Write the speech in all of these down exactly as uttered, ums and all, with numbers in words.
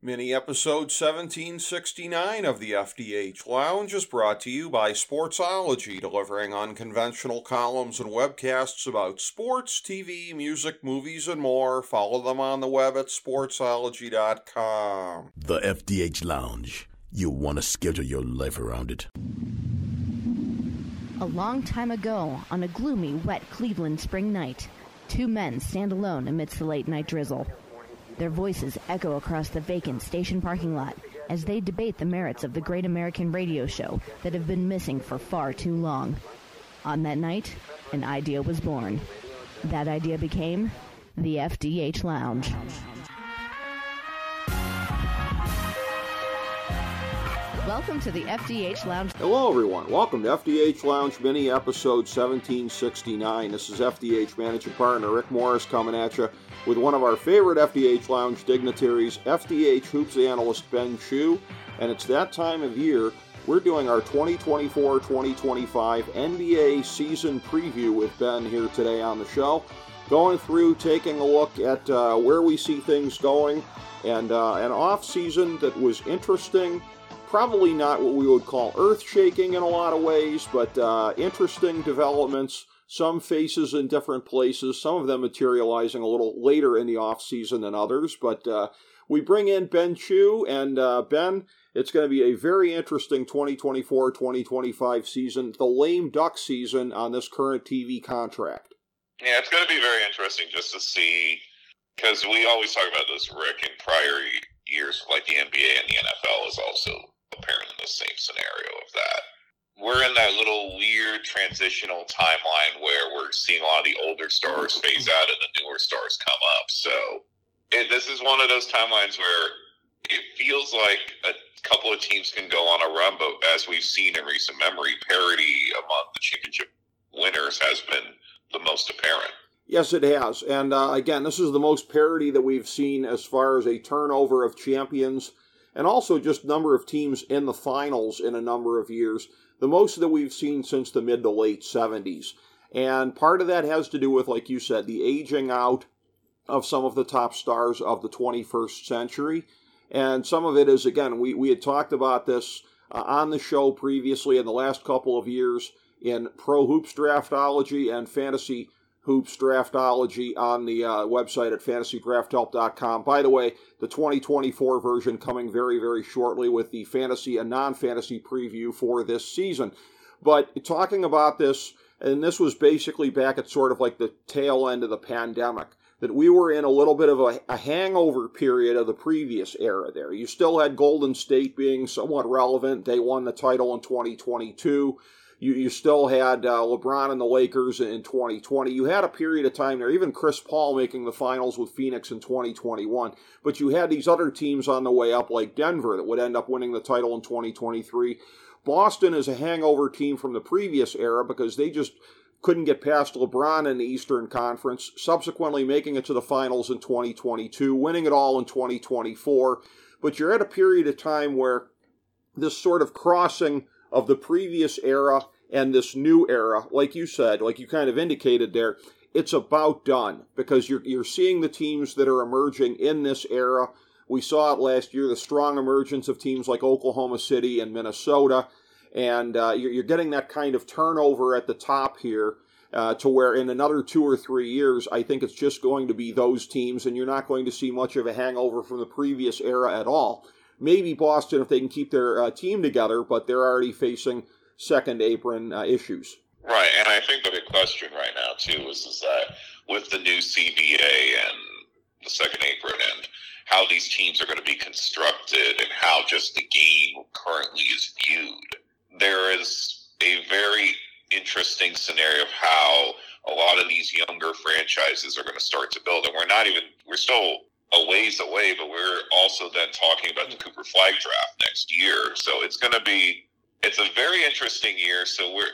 Mini episode seventeen sixty-nine of the F D H Lounge is brought to you by Sportsology, delivering unconventional columns and webcasts about sports, T V, music, movies, and more. Follow them on the web at sportsology dot com. The F D H Lounge. You'll want to schedule your life around it. A long time ago, on a gloomy, wet Cleveland spring night, two men stand alone amidst the late-night drizzle. Their voices echo across the vacant station parking lot as they debate the merits of the great American radio show that have been missing for far too long. On that night, an idea was born. That idea became the F D H Lounge. Welcome to the F D H Lounge. Hello, everyone. Welcome to F D H Lounge Mini Episode seventeen sixty-nine. This is F D H Managing Partner Rick Morris coming at you with one of our favorite F D H Lounge dignitaries, F D H Hoops analyst Ben Chew. And it's that time of year. We're doing our twenty twenty-four twenty twenty-five N B A season preview with Ben here today on the show. Going through, taking a look at uh, where we see things going, and uh, an off-season that was interesting. Probably not what we would call earth-shaking in a lot of ways, but uh, interesting developments, some faces in different places, some of them materializing a little later in the off-season than others. But uh, we bring in Ben Chew, and uh, Ben, it's going to be a very interesting twenty twenty-four twenty twenty-five season, the lame duck season on this current T V contract. Yeah, it's going to be very interesting just to see, because we always talk about this, Rick, in prior years, like the N B A and the N F L is also apparently in the same scenario of that. We're in that little weird transitional timeline where we're seeing a lot of the older stars phase out and the newer stars come up. So it, this is one of those timelines where it feels like a couple of teams can go on a run, but as we've seen in recent memory, parity among the championship winners has been the most apparent. Yes, it has. And uh, again, this is the most parity that we've seen as far as a turnover of champions, and also just number of teams in the finals in a number of years, the most that we've seen since the mid to late seventies. And part of that has to do with, like you said, the aging out of some of the top stars of the twenty-first century. And some of it is, again, we, we had talked about this uh, on the show previously in the last couple of years in Pro Hoops Draftology and Fantasy Hoops Draftology on the uh, website at fantasy draft help dot com. By the way, the twenty twenty-four version coming very, very shortly with the fantasy and non-fantasy preview for this season. But talking about this, and this was basically back at sort of like the tail end of the pandemic, that we were in a little bit of a, a hangover period of the previous era there. You still had Golden State being somewhat relevant. They won the title in twenty twenty-two. You you still had uh, LeBron and the Lakers in twenty twenty. You had a period of time there, even Chris Paul making the finals with Phoenix in twenty twenty-one. But you had these other teams on the way up, like Denver, that would end up winning the title in twenty twenty-three. Boston is a hangover team from the previous era because they just couldn't get past LeBron in the Eastern Conference, subsequently making it to the finals in twenty twenty-two, winning it all in twenty twenty-four. But you're at a period of time where this sort of crossing of the previous era and this new era, like you said, like you kind of indicated there, it's about done because you're you're seeing the teams that are emerging in this era. We saw it last year, the strong emergence of teams like Oklahoma City and Minnesota, and uh, you're, you're getting that kind of turnover at the top here uh, to where in another two or three years, I think it's just going to be those teams, and you're not going to see much of a hangover from the previous era at all. Maybe Boston if they can keep their uh, team together, but they're already facing second apron uh, issues. Right, and I think the big question right now, too, is, is that with the new C B A and the second apron and how these teams are going to be constructed and how just the game currently is viewed, there is a very interesting scenario of how a lot of these younger franchises are going to start to build. And we're not even, we're still a ways away, but we're also then talking about the Cooper Flag draft next year. So it's going to be, it's a very interesting year. So we're,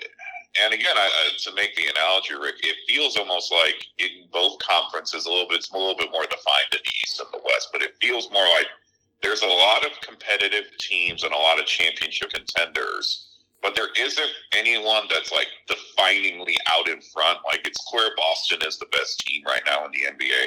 and again, I, to make the analogy, Rick, it feels almost like in both conferences, a little bit, it's a little bit more defined in the East and the West, but it feels more like there's a lot of competitive teams and a lot of championship contenders, but there isn't anyone that's like definingly out in front. Like it's clear Boston is the best team right now in the N B A.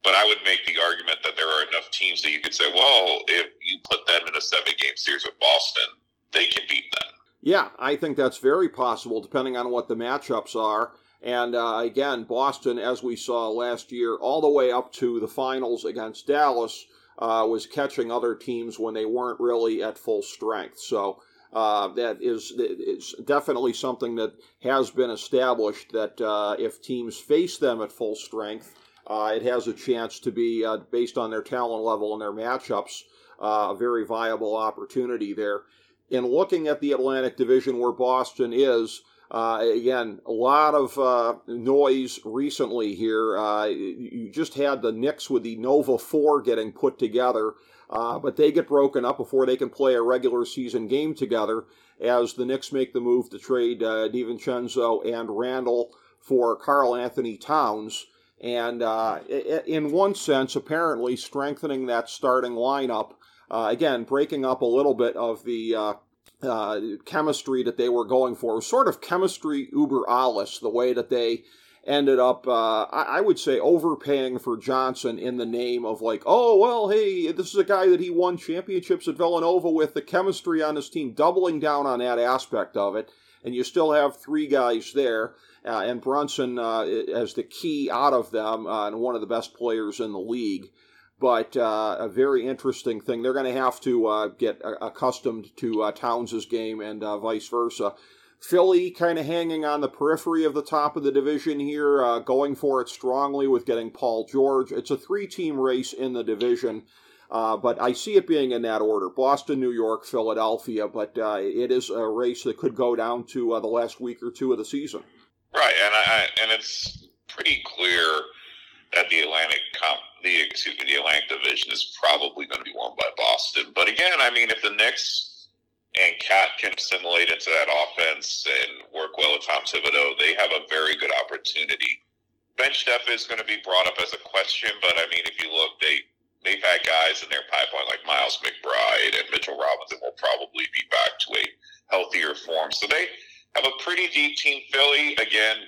But I would make the argument that there are enough teams that you could say, well, if you put them in a seven-game series with Boston, they can beat them. Yeah, I think that's very possible, depending on what the matchups are. And uh, again, Boston, as we saw last year, all the way up to the finals against Dallas, uh, was catching other teams when they weren't really at full strength. So uh, that is, is definitely something that has been established, that uh, if teams face them at full strength, uh, it has a chance to be, uh, based on their talent level and their matchups, uh, a very viable opportunity there. In looking at the Atlantic Division where Boston is, Uh, again, a lot of uh, noise recently here. Uh, you just had the Knicks with the Nova four getting put together, uh, but they get broken up before they can play a regular season game together, as the Knicks make the move to trade uh, DiVincenzo and Randall for Karl Anthony Towns. And uh, in one sense, apparently strengthening that starting lineup. Uh, again, breaking up a little bit of the uh, Uh, chemistry that they were going for. It was sort of chemistry uber alles, the way that they ended up, uh, I, I would say, overpaying for Johnson in the name of like, oh, well, hey, this is a guy that he won championships at Villanova with, the chemistry on his team, doubling down on that aspect of it, and you still have three guys there, uh, and Brunson uh, as the key out of them, uh, and one of the best players in the league. But uh, a very interesting thing. They're going to have to uh, get accustomed to uh, Towns' game and uh, vice versa. Philly kind of hanging on the periphery of the top of the division here, uh, going for it strongly with getting Paul George. It's a three-team race in the division, uh, but I see it being in that order. Boston, New York, Philadelphia, but uh, it is a race that could go down to uh, the last week or two of the season. Right, and I, and it's pretty clear that the Atlantic comp, the excuse me, the Atlantic Division is probably going to be won by Boston. But again, I mean, if the Knicks and Cat can assimilate into that offense and work well with Tom Thibodeau, they have a very good opportunity. Bench depth is going to be brought up as a question, but I mean, if you look, they they've had guys in their pipeline like Miles McBride and Mitchell Robinson will probably be back to a healthier form. So they have a pretty deep team. Philly, again,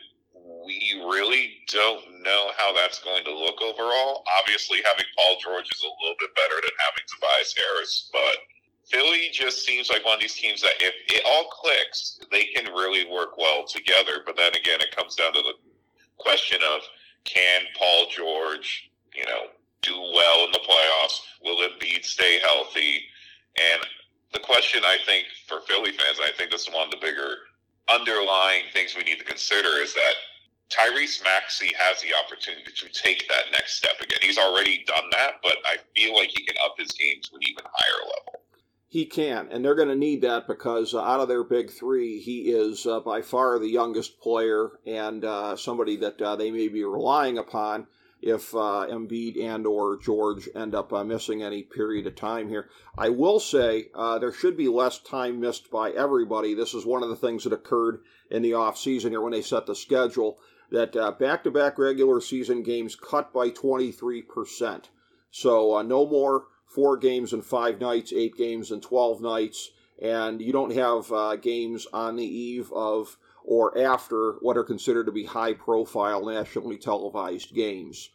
we really don't know how that's going to look overall. Obviously, having Paul George is a little bit better than having Tobias Harris, but Philly just seems like one of these teams that if it all clicks, they can really work well together. But then again, it comes down to the question of, can Paul George, you know, do well in the playoffs? Will Embiid stay healthy? And the question, I think, for Philly fans, I think this is one of the bigger underlying things we need to consider, is that Tyrese Maxey has the opportunity to take that next step again. He's already done that, but I feel like he can up his game to an even higher level. He can, and they're going to need that because uh, out of their big three, he is uh, by far the youngest player and uh, somebody that uh, they may be relying upon if uh, Embiid and or George end up uh, missing any period of time here. I will say uh, there should be less time missed by everybody. This is one of the things that occurred in the offseason here when they set the schedule, that uh, back-to-back regular season games cut by twenty-three percent. So uh, no more four games in five nights, eight games in twelve nights, and you don't have uh, games on the eve of or after what are considered to be high-profile, nationally televised games.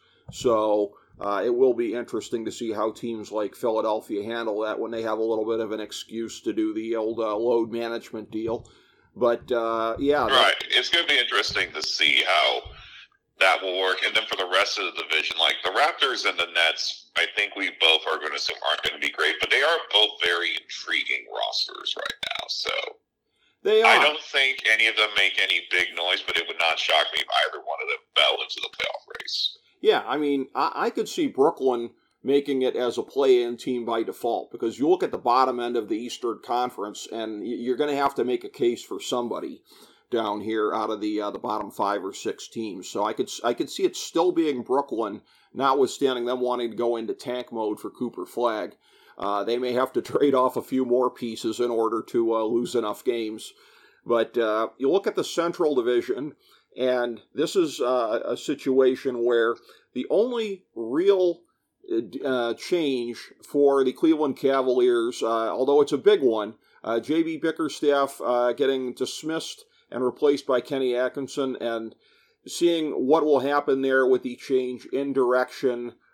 So uh, it will be interesting to see how teams like Philadelphia handle that when they have a little bit of an excuse to do the old uh, load management deal. But, uh, yeah. Right. It's going to be interesting to see how that will work. And then for the rest of the division, like the Raptors and the Nets, I think we both are going to assume aren't going to be great, but they are both very intriguing rosters right now. So they are. I don't think any of them make any big noise, but it would not shock me if either one of them fell into the playoff race. Yeah, I mean, I, I could see Brooklyn making it as a play-in team by default, because you look at the bottom end of the Eastern Conference, and you're going to have to make a case for somebody down here out of the uh, the bottom five or six teams. So I could I could see it still being Brooklyn, notwithstanding them wanting to go into tank mode for Cooper Flagg. Uh, they may have to trade off a few more pieces in order to uh, lose enough games. But uh, you look at the Central Division, and this is uh, a situation where the only real Uh, change for the Cleveland Cavaliers, uh, although it's a big one, uh, J B Bickerstaff uh, getting dismissed and replaced by Kenny Atkinson, and seeing what will happen there with the change in direction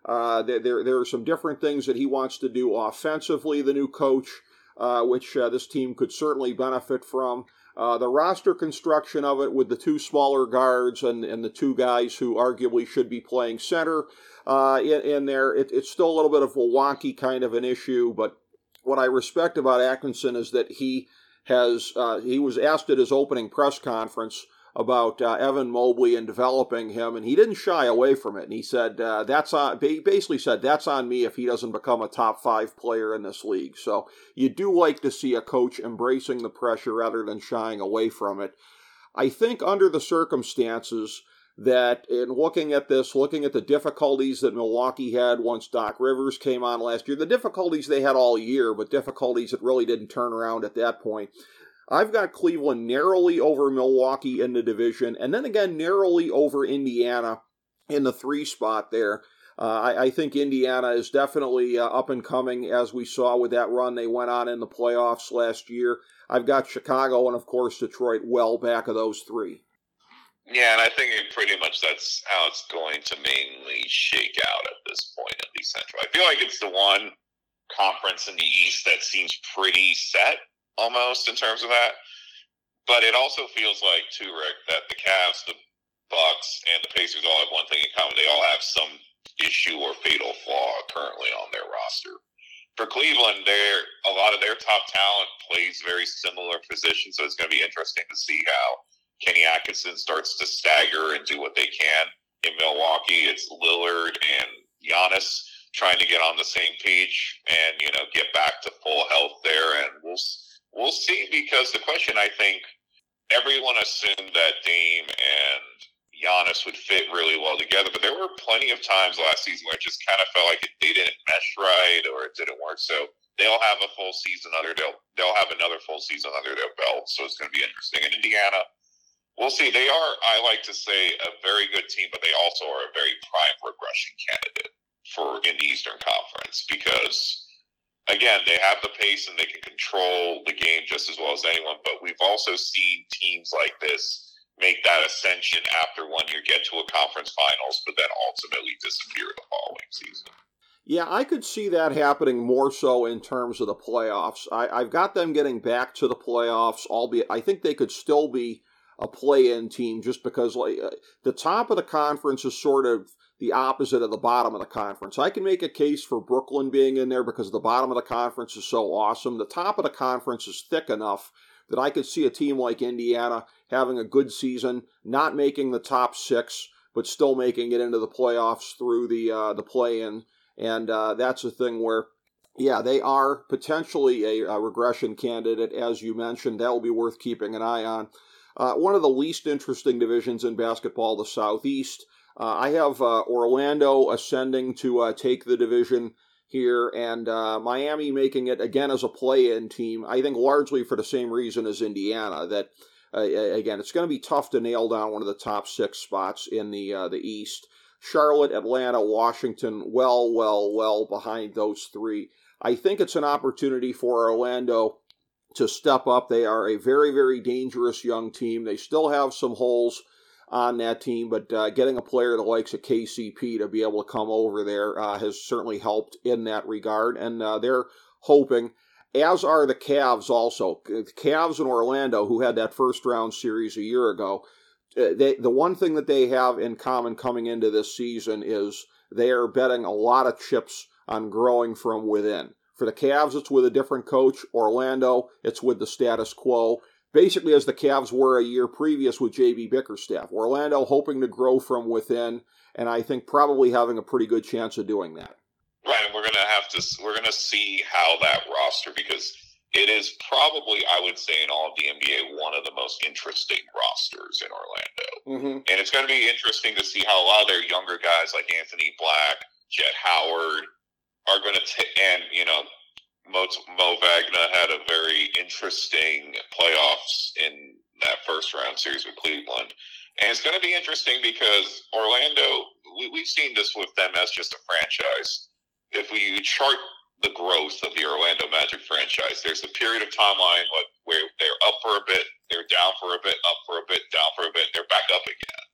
Uh, there, there, there are some different things that he wants to do offensively, the new coach, uh, which uh, this team could certainly benefit from. Uh, the roster construction of it with the two smaller guards and, and the two guys who arguably should be playing center uh, in, in there, it, it's still a little bit of a wonky kind of an issue, but what I respect about Atkinson is that he has, uh, he was asked at his opening press conference about uh, Evan Mobley and developing him, and he didn't shy away from it. And he said, uh, that's on, he basically said, that's on me if he doesn't become a top five player in this league. So you do like to see a coach embracing the pressure rather than shying away from it. I think under the circumstances that in looking at this, looking at the difficulties that Milwaukee had once Doc Rivers came on last year, the difficulties they had all year, but difficulties that really didn't turn around at that point, I've got Cleveland narrowly over Milwaukee in the division, and then again narrowly over Indiana in the three spot there. Uh, I, I think Indiana is definitely uh, up and coming, as we saw with that run they went on in the playoffs last year. I've got Chicago and, of course, Detroit well back of those three. Yeah, and I think it pretty much that's how it's going to mainly shake out at this point in the Central. I feel like it's the one conference in the East that seems pretty set, almost, in terms of that. But it also feels like, too, Rick, that the Cavs, the Bucks, and the Pacers all have one thing in common. They all have some issue or fatal flaw currently on their roster. For Cleveland, they're, a lot of their top talent plays very similar positions, so it's going to be interesting to see how Kenny Atkinson starts to stagger and do what they can. In Milwaukee, it's Lillard and Giannis trying to get on the same page and, you know, get back to full health there, and we'll We'll see, because the question, I think, everyone assumed that Dame and Giannis would fit really well together, but there were plenty of times last season where it just kind of felt like it, they didn't mesh right or it didn't work. So they'll have a full season under they'll they'll have another full season under their belt. So it's going to be interesting. In Indiana, we'll see. They are, I like to say, a very good team, but they also are a very prime regression candidate for in the Eastern Conference, because again, they have the pace and they can control the game just as well as anyone, but we've also seen teams like this make that ascension after one year, get to a conference finals, but then ultimately disappear the following season. Yeah, I could see that happening more so in terms of the playoffs. I, I've got them getting back to the playoffs, albeit I think they could still be a play-in team just because like uh, the top of the conference is sort of the opposite of the bottom of the conference. I can make a case for Brooklyn being in there because the bottom of the conference is so awesome. The top of the conference is thick enough that I could see a team like Indiana having a good season, not making the top six, but still making it into the playoffs through the uh, the play-in. And uh, that's a thing where, yeah, they are potentially a, a regression candidate, as you mentioned. That will be worth keeping an eye on. Uh, one of the least interesting divisions in basketball, the Southeast. Uh, I have uh, Orlando ascending to uh, take the division here, and uh, Miami making it again as a play-in team, I think largely for the same reason as Indiana, that, uh, again, it's going to be tough to nail down one of the top six spots in the uh, the East. Charlotte, Atlanta, Washington, well, well, well behind those three. I think it's an opportunity for Orlando to step up. They are a very, very dangerous young team. They still have some holes on that team, but uh, getting a player the likes of K C P to be able to come over there uh, has certainly helped in that regard, and uh, they're hoping, as are the Cavs also. The Cavs in Orlando, who had that first-round series a year ago, uh, they, the one thing that they have in common coming into this season is they are betting a lot of chips on growing from within. For the Cavs, it's with a different coach. Orlando, it's with the status quo. Basically, as the Cavs were a year previous with J B Bickerstaff. Orlando hoping to grow from within, and I think probably having a pretty good chance of doing that. Right, and we're gonna have to we're gonna see how that roster, because it is probably, I would say, in all of the N B A, one of the most interesting rosters in Orlando. Mm-hmm. And it's going to be interesting to see how a lot of their younger guys like Anthony Black, Jet Howard are going to take, and you know. Mo, Mo Wagner had a very interesting playoffs in that first round series with Cleveland. And it's going to be interesting because Orlando, we, we've seen this with them as just a franchise. If we chart the growth of the Orlando Magic franchise, there's a period of timeline where they're up for a bit, they're down for a bit, up for a bit, down for a bit, they're back up again.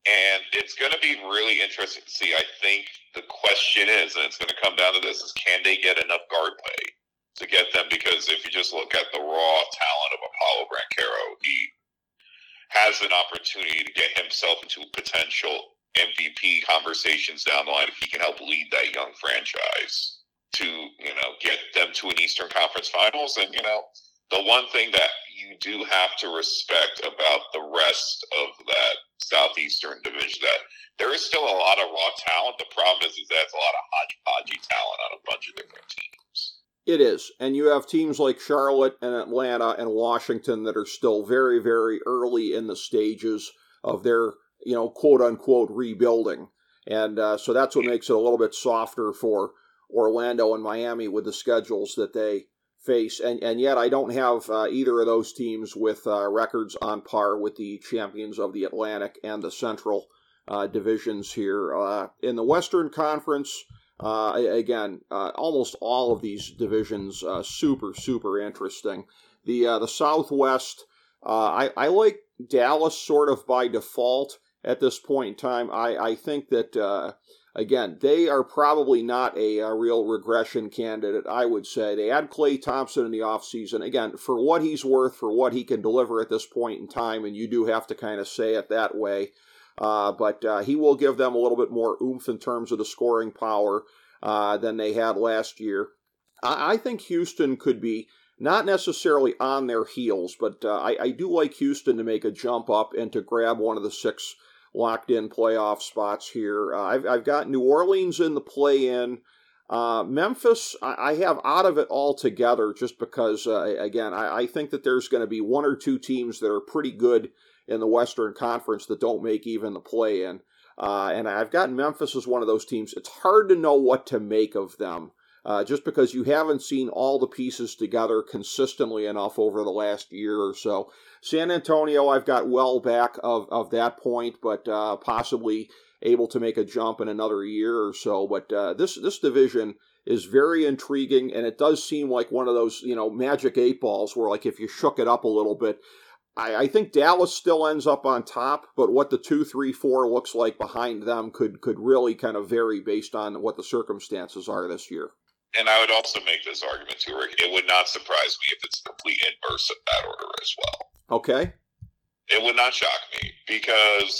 And it's going to be really interesting to see. I think the question is, and it's going to come down to this, is can they get enough guard play to get them? Because if you just look at the raw talent of Apollo Banchero, he has an opportunity to get himself into potential M V P conversations down the line if he can help lead that young franchise to, you know, get them to an Eastern Conference Finals. And, you know, the one thing that you do have to respect about the rest of that Southeastern division, that there is still a lot of raw talent. The problem is, is that it's a lot of hodgepodgey talent on a bunch of different teams. It is. And you have teams like Charlotte and Atlanta and Washington that are still very, very early in the stages of their, you know, quote-unquote rebuilding. And uh, so that's what makes it a little bit softer for Orlando and Miami with the schedules that they face. And, and yet I don't have uh, either of those teams with uh, records on par with the champions of the Atlantic and the Central uh, divisions here. Uh, in the Western Conference, uh, again, uh, almost all of these divisions uh, super, super interesting. The, uh, the Southwest, uh, I, I like Dallas sort of by default at this point in time. I, I think that, uh, again, they are probably not a, a real regression candidate, I would say. They had Klay Thompson in the offseason. Again, for what he's worth, for what he can deliver at this point in time, and you do have to kind of say it that way, uh, but uh, he will give them a little bit more oomph in terms of the scoring power uh, than they had last year. I, I think Houston could be not necessarily on their heels, but uh, I, I do like Houston to make a jump up and to grab one of the six locked-in playoff spots here. Uh, I've, I've got New Orleans in the play-in. Uh, Memphis, I, I have out of it altogether just because, uh, again, I, I think that there's going to be one or two teams that are pretty good in the Western Conference that don't make even the play-in. Uh, and I've got Memphis as one of those teams. It's hard to know what to make of them. Uh, just because you haven't seen all the pieces together consistently enough over the last year or so. San Antonio, I've got well back of, of that point, but uh, possibly able to make a jump in another year or so. But uh, this this division is very intriguing, and it does seem like one of those, you know, magic eight balls where, like, if you shook it up a little bit, I, I think Dallas still ends up on top, but what the two, three, four looks like behind them could could really kind of vary based on what the circumstances are this year. And I would also make this argument too, Rick. It would not surprise me if it's a complete inverse of that order as well. Okay. It would not shock me because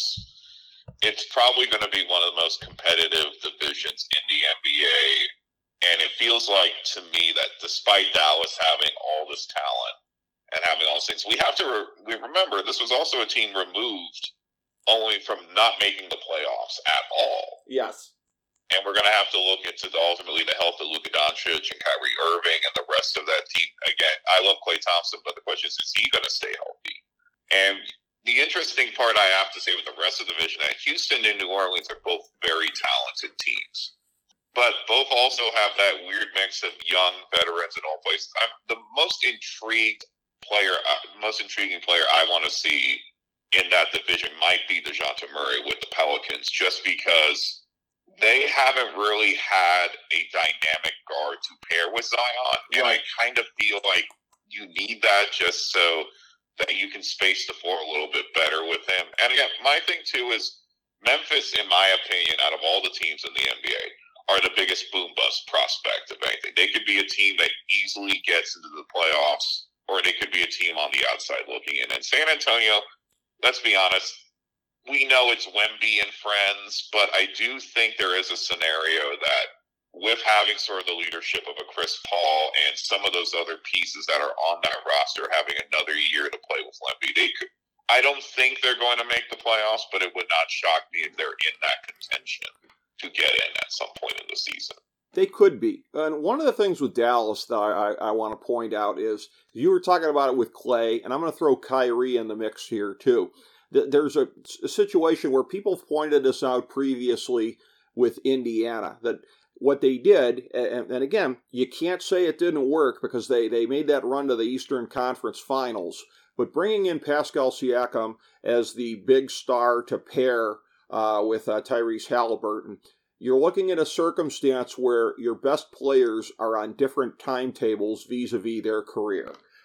it's probably going to be one of the most competitive divisions in the N B A. And it feels like to me that despite Dallas having all this talent and having all these things, we have to re- we remember this was also a team removed only from not making the playoffs at all. Yes. And we're going to have to look into the, ultimately the health of Luka Doncic and Kyrie Irving and the rest of that team. Again, I love Klay Thompson, but the question is, is he going to stay healthy? And the interesting part I have to say with the rest of the division, that Houston and New Orleans are both very talented teams. But both also have that weird mix of young veterans in all places. I'm the most intrigued player, uh, most intriguing player I want to see in that division might be DeJounte Murray with the Pelicans, just because they haven't really had a dynamic guard to pair with Zion. And right. I kind of feel like you need that just so that you can space the floor a little bit better with him. And again, my thing too is Memphis, in my opinion, out of all the teams in the N B A, are the biggest boom bust prospect of anything. They could be a team that easily gets into the playoffs, or they could be a team on the outside looking in. And San Antonio, let's be honest, we know it's Wemby and friends, but I do think there is a scenario that with having sort of the leadership of a Chris Paul and some of those other pieces that are on that roster having another year to play with Wemby, they could. I don't think they're going to make the playoffs, but it would not shock me if they're in that contention to get in at some point in the season. They could be. And one of the things with Dallas that I, I, I want to point out is, you were talking about it with Klay, and I'm going to throw Kyrie in the mix here too. There's a, a situation where people have pointed this out previously with Indiana, that what they did, and, and again, you can't say it didn't work because they, they made that run to the Eastern Conference Finals, but bringing in Pascal Siakam as the big star to pair uh, with uh, Tyrese Halliburton, you're looking at a circumstance where your best players are on different timetables vis-a-vis their career.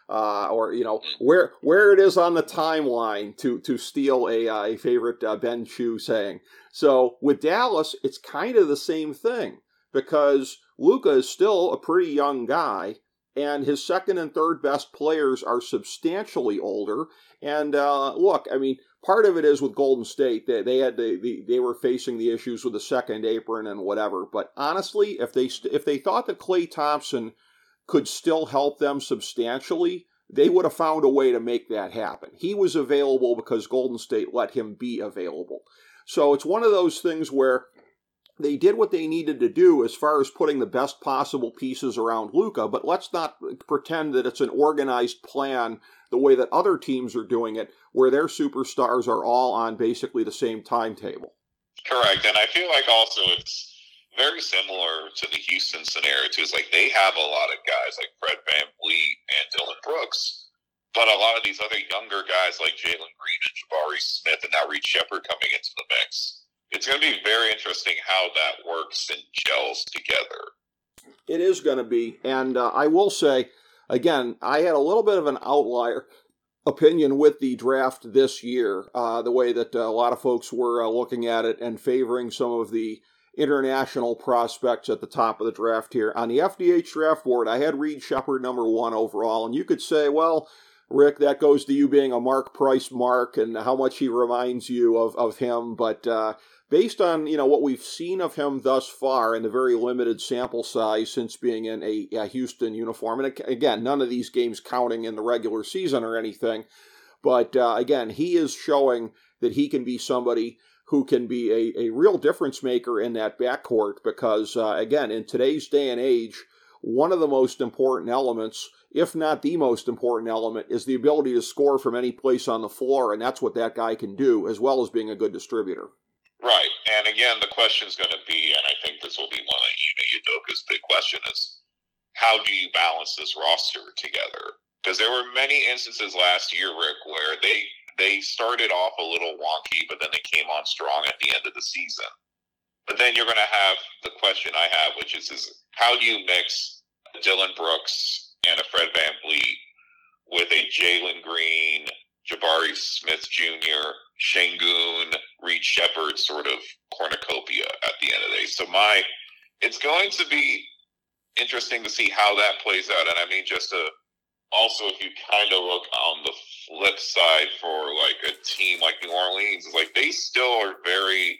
uh, or you know where where it is on the timeline to to steal a uh, a favorite uh, Ben Chu saying. So with Dallas, it's kind of the same thing because Luka is still a pretty young guy, and his second and third best players are substantially older. And uh, look, I mean, part of it is with Golden State. They, they had they, they, they were facing the issues with the second apron and whatever. But honestly, if they if they thought that Klay Thompson could still help them substantially, they would have found a way to make that happen. He was available because Golden State let him be available. So it's one of those things where they did what they needed to do as far as putting the best possible pieces around Luka, but let's not pretend that it's an organized plan the way that other teams are doing it, where their superstars are all on basically the same timetable. Correct, and I feel like also it's very similar to the Houston scenario, too. It's like they have a lot of guys like Fred VanVleet and Dillon Brooks, but a lot of these other younger guys like Jalen Green and Jabari Smith and now Reed Shepherd coming into the mix. It's going to be very interesting how that works and gels together. It is going to be, and uh, I will say, again, I had a little bit of an outlier opinion with the draft this year, uh, the way that uh, a lot of folks were uh, looking at it and favoring some of the international prospects at the top of the draft here. On the F D H draft board, I had Reed Shepherd number one overall, and you could say, well, Rick, that goes to you being a Mark Price mark and how much he reminds you of, of him, but uh, based on, you know, what we've seen of him thus far in the very limited sample size since being in a, a Houston uniform, and again, none of these games counting in the regular season or anything, but uh, again, he is showing that he can be somebody who can be a, a real difference maker in that backcourt because, uh, again, in today's day and age, one of the most important elements, if not the most important element, is the ability to score from any place on the floor, and that's what that guy can do, as well as being a good distributor. Right, and again, the question's going to be, and I think this will be one of Ime Udoka's big question, is how do you balance this roster together? Because there were many instances last year, Rick, where they they started off a little wonky, but then they came on strong at the end of the season. But then you're going to have the question I have, which is, is how do you mix Dillon Brooks and a Fred VanVleet with a Jalen Green, Jabari Smith Junior, Şengün, Reed Shepherd sort of cornucopia at the end of the day? So my, it's going to be interesting to see how that plays out. And I mean, just to, also, if you kind of look on the flip side for like a team like New Orleans, it's like they still are very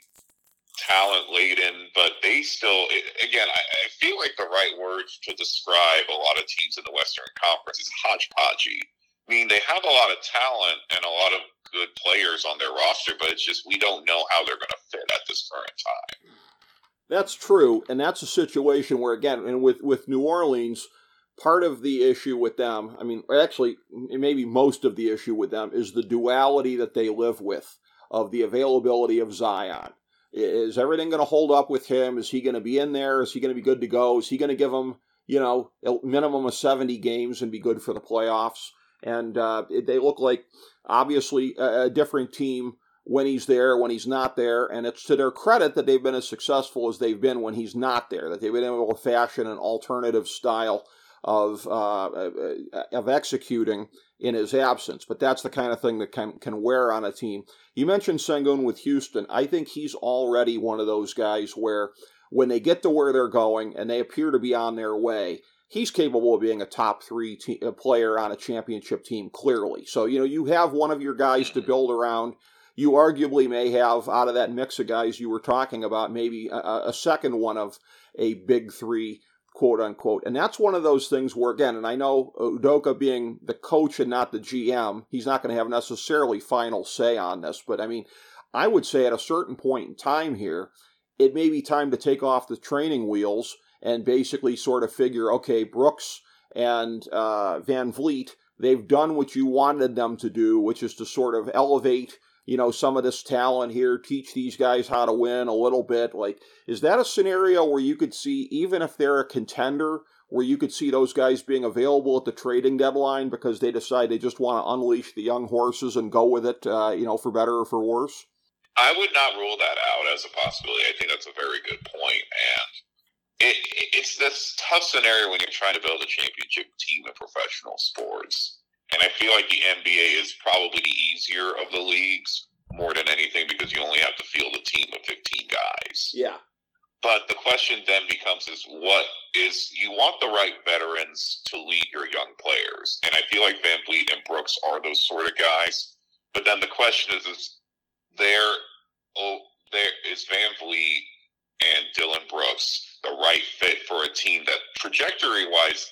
talent laden, but they still, again, I, I feel like the right word to describe a lot of teams in the Western Conference is hodgepodgey. I mean, they have a lot of talent and a lot of good players on their roster, but it's just we don't know how they're going to fit at this current time. That's true, and that's a situation where, again, and with, with New Orleans, part of the issue with them, I mean, actually, maybe most of the issue with them is the duality that they live with of the availability of Zion. Is everything going to hold up with him? Is he going to be in there? Is he going to be good to go? Is he going to give them, you know, a minimum of seventy games and be good for the playoffs? And uh, they look like, obviously, a different team when he's there, when he's not there. And it's to their credit that they've been as successful as they've been when he's not there, that they've been able to fashion an alternative style of uh, of executing in his absence. But that's the kind of thing that can, can wear on a team. You mentioned Şengün with Houston. I think he's already one of those guys where when they get to where they're going and they appear to be on their way, he's capable of being a top three te- player on a championship team, clearly. So, you know, you have one of your guys to build around. You arguably may have, out of that mix of guys you were talking about, maybe a, a second one of a big three, quote unquote. And that's one of those things where, again, and I know Udoka being the coach and not the G M, he's not going to have necessarily final say on this. But I mean, I would say at a certain point in time here, it may be time to take off the training wheels and basically sort of figure, okay, Brooks and uh, VanVleet, they've done what you wanted them to do, which is to sort of elevate, you know, some of this talent here, teach these guys how to win a little bit. Like, is that a scenario where you could see, even if they're a contender, where you could see those guys being available at the trading deadline because they decide they just want to unleash the young horses and go with it, uh, you know, for better or for worse? I would not rule that out as a possibility. I think that's a very good point. And it, it's this tough scenario when you're trying to build a championship team in professional sports. And I feel like the N B A is probably the easier of the leagues more than anything because you only have to field a team of fifteen guys. Yeah. But the question then becomes is what is you want the right veterans to lead your young players. And I feel like Van Vliet and Brooks are those sort of guys. But then the question is, is there, oh, there is Van Vliet and Dillon Brooks the right fit for a team that trajectory-wise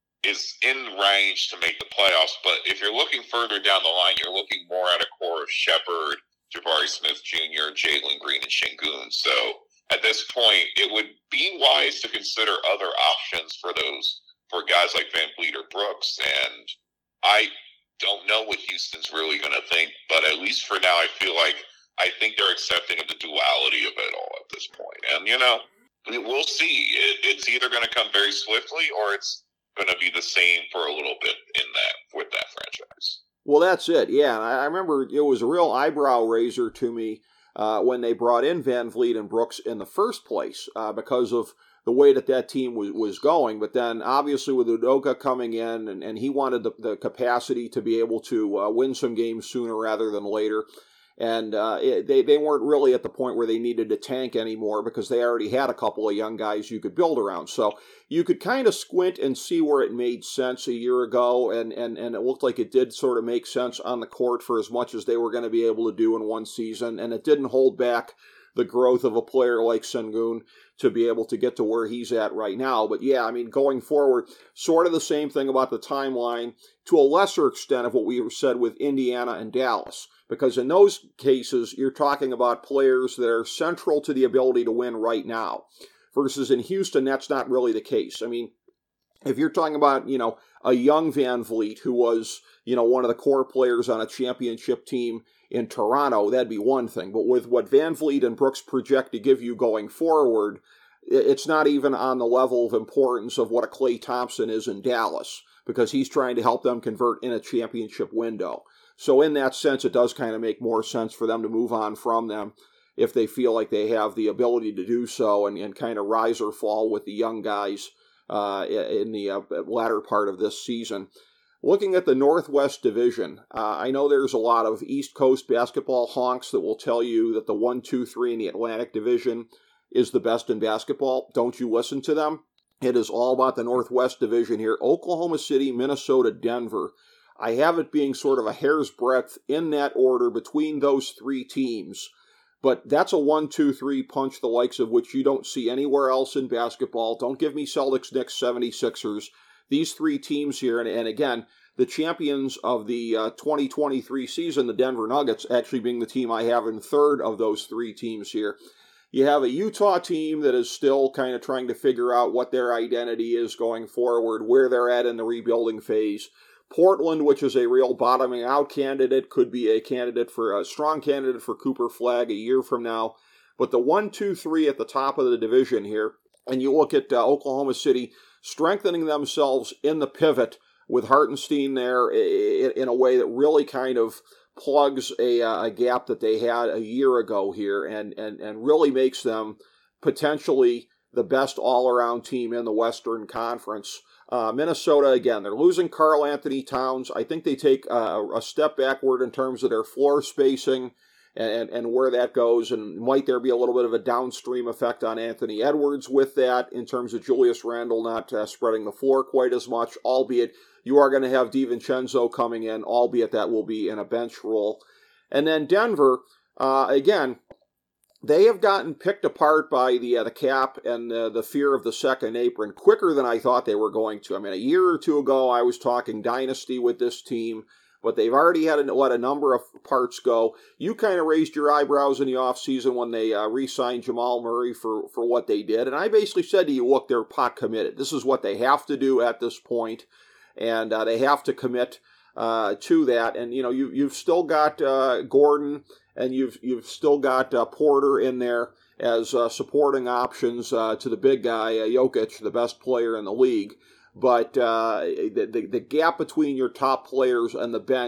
is in range to make the playoffs? But if you're looking further down the line, you're looking more at a core of Shepard, Jabari Smith Junior, Jalen Green, and Şengün. So at this point, it would be wise to consider other options for those, for guys like Van Vliet or Brooks. And I don't know what Houston's really going to think, but at least for now, I feel like I think they're accepting of the duality of it all at this point. And, you know, we'll see. It, it's either going to come very swiftly or it's going to be the same for a little bit in that, with that franchise. Well, that's it. Yeah, I remember it was a real eyebrow raiser to me uh, when they brought in Van Vliet and Brooks in the first place uh, because of the way that that team was, was going. But then, obviously, with Udoka coming in, and, and he wanted the, the capacity to be able to uh, win some games sooner rather than later. And uh, it, they, they weren't really at the point where they needed to tank anymore because they already had a couple of young guys you could build around. So you could kind of squint and see where it made sense a year ago, and, and, and it looked like it did sort of make sense on the court for as much as they were going to be able to do in one season, and it didn't hold back the growth of a player like Şengün to be able to get to where he's at right now. But yeah, I mean, going forward, sort of the same thing about the timeline, to a lesser extent of what we said with Indiana and Dallas. Because in those cases, you're talking about players that are central to the ability to win right now. Versus in Houston, that's not really the case. I mean, if you're talking about, you know, a young Van Vliet who was, you know, one of the core players on a championship team in Toronto, that'd be one thing. But with what Van Vliet and Brooks project to give you going forward, it's not even on the level of importance of what a Klay Thompson is in Dallas, because he's trying to help them convert in a championship window. So in that sense, it does kind of make more sense for them to move on from them if they feel like they have the ability to do so and, and kind of rise or fall with the young guys uh, in the uh, latter part of this season. Looking at the Northwest Division, uh, I know there's a lot of East Coast basketball honks that will tell you that the one, two, three in the Atlantic Division is the best in basketball. Don't you listen to them. It is all about the Northwest Division here. Oklahoma City, Minnesota, Denver. I have it being sort of a hair's breadth in that order between those three teams. But that's a one, two, three punch, the likes of which you don't see anywhere else in basketball. Don't give me Celtics, Knicks, seventy-sixers. These three teams here, and, and again, the champions of the uh, twenty twenty-three season, the Denver Nuggets, actually being the team I have in third of those three teams here. You have a Utah team that is still kind of trying to figure out what their identity is going forward, where they're at in the rebuilding phase. Portland, which is a real bottoming out candidate, could be a candidate for a strong candidate for Cooper Flagg a year from now. But the one, two, three at the top of the division here, and you look at uh, Oklahoma City strengthening themselves in the pivot with Hartenstein there in a way that really kind of plugs a, a gap that they had a year ago here and, and, and really makes them potentially the best all-around team in the Western Conference. Uh, Minnesota, again, they're losing Karl Anthony Towns. I think they take uh, a step backward in terms of their floor spacing and, and where that goes. And might there be a little bit of a downstream effect on Anthony Edwards with that in terms of Julius Randle not uh, spreading the floor quite as much, albeit you are going to have DiVincenzo coming in, albeit that will be in a bench role. And then Denver, uh, again, they have gotten picked apart by the uh, the cap and uh, the fear of the second apron quicker than I thought they were going to. I mean, a year or two ago, I was talking dynasty with this team, but they've already had to let a number of parts go. You kind of raised your eyebrows in the offseason when they uh, re-signed Jamal Murray for, for what they did, and I basically said to you, look, they're pot committed. This is what they have to do at this point, and uh, they have to commit uh, to that. And, you know, you, you've still got uh, Gordon, and you've you've still got uh, Porter in there as uh, supporting options uh, to the big guy, uh, Jokic, the best player in the league. But uh, the, the the gap between your top players and the bench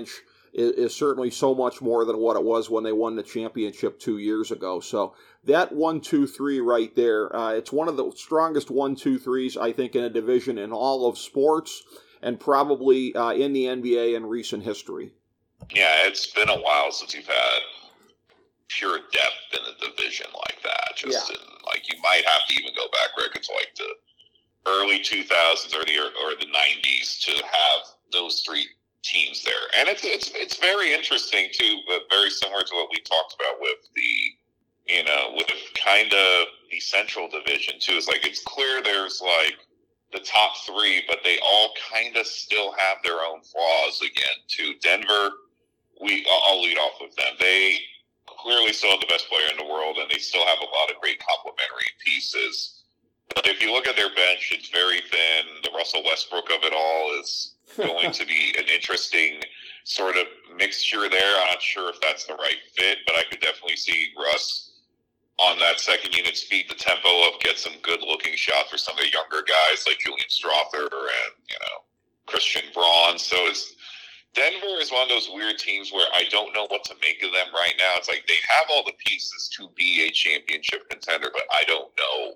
is, is certainly so much more than what it was when they won the championship two years ago. So that one, two, three right there, uh, it's one of the strongest one, two, threes, I think, in a division in all of sports and probably uh, in the N B A in recent history. Yeah, it's been a while since you've had pure depth in a division like that. Just yeah. in, like, you might have to even go back, Rick, into like the early two thousands or the, or the nineties to have those three teams there. And it's, it's, it's very interesting too, but very similar to what we talked about with the, you know, with kind of the Central Division too. It's like, it's clear there's like the top three, but they all kind of still have their own flaws again too. Denver, we, I'll lead off with them. They clearly still have the best player in the world, and they still have a lot of great complementary pieces. But if you look at their bench, it's very thin. The Russell Westbrook of it all is going to be an interesting sort of mixture there. I'm not sure if that's the right fit, but I could definitely see Russ on that second unit speed the tempo of get some good-looking shots for some of the younger guys like Julian Strawther and, you know, Christian Braun. So it's Denver is one of those weird teams where I don't know what to make of them right now. It's like they have all the pieces to be a championship contender, but I don't know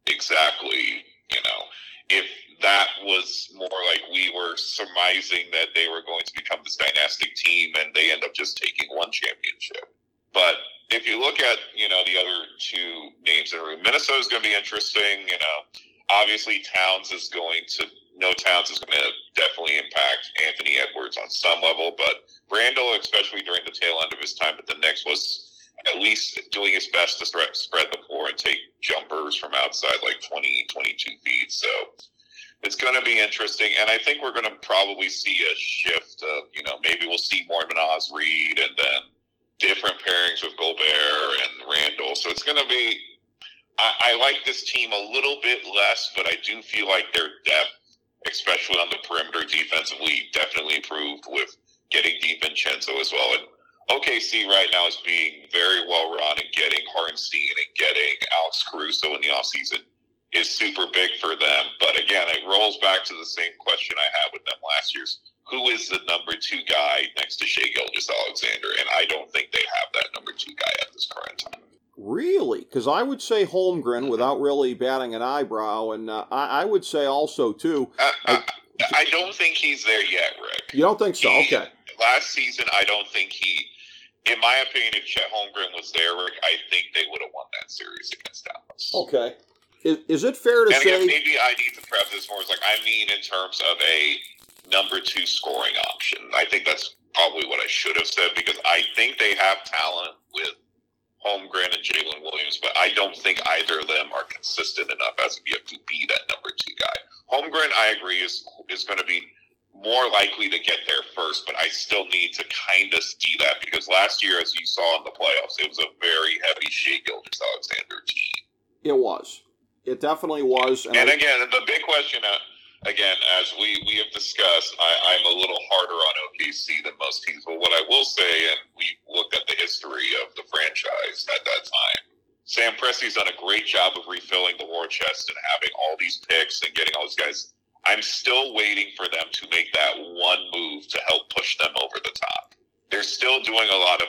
exactly, you know, if that was more like we were surmising that they were going to become this dynastic team and they end up just taking one championship. But if you look at, you know, the other two names in the room, Minnesota is going to be interesting. You know, obviously Towns is going to, no Towns is going to definitely impact Anthony Edwards on some level, but Randall, especially during the tail end of his time at the Knicks, was at least doing his best to spread, spread the floor and take jumpers from outside like twenty, twenty-two feet. So it's going to be interesting. And I think we're going to probably see a shift of, you know, maybe we'll see more Naz Reid and then different pairings with Gobert and Randall. So it's going to be, I, I like this team a little bit less, but I do feel like their depth, especially on the perimeter defensively, definitely improved with getting DiVincenzo as well. And O K C right now is being very well run, and getting Hartenstein and getting Alex Caruso in the offseason is super big for them. But again, it rolls back to the same question I had with them last year's. Who is the number two guy next to Shai Gilgeous-Alexander? And I don't think they have that number two guy at this current time. Really? Because I would say Holmgren without really batting an eyebrow, and uh, I, I would say also, too... Uh, I, I, I don't think he's there yet, Rick. You don't think so? He, okay. Last season, I don't think he... In my opinion, if Chet Holmgren was there, Rick, I think they would have won that series against Dallas. Okay. Is, is it fair to and say... again, maybe I need to prep this more. It's like, I mean in terms of a number two scoring option. I think that's probably what I should have said, because I think they have talent with Holmgren and Jalen Williams, but I don't think either of them are consistent enough as of yet to be that number two guy. Holmgren, I agree, is is going to be more likely to get there first, but I still need to kind of see that, because last year, as you saw in the playoffs, it was a very heavy Shai Gilgeous-Alexander team. It was. It definitely was. And, and I, again, the big question, uh, again, as we, we have discussed, I, I'm a little harder on O K C than most teams, but what I will say, and we looked at the history of the franchise at that time, Sam Presti's done a great job of refilling the war chest and having all these picks and getting all these guys. I'm still waiting for them to make that one move to help push them over the top. They're still doing a lot of,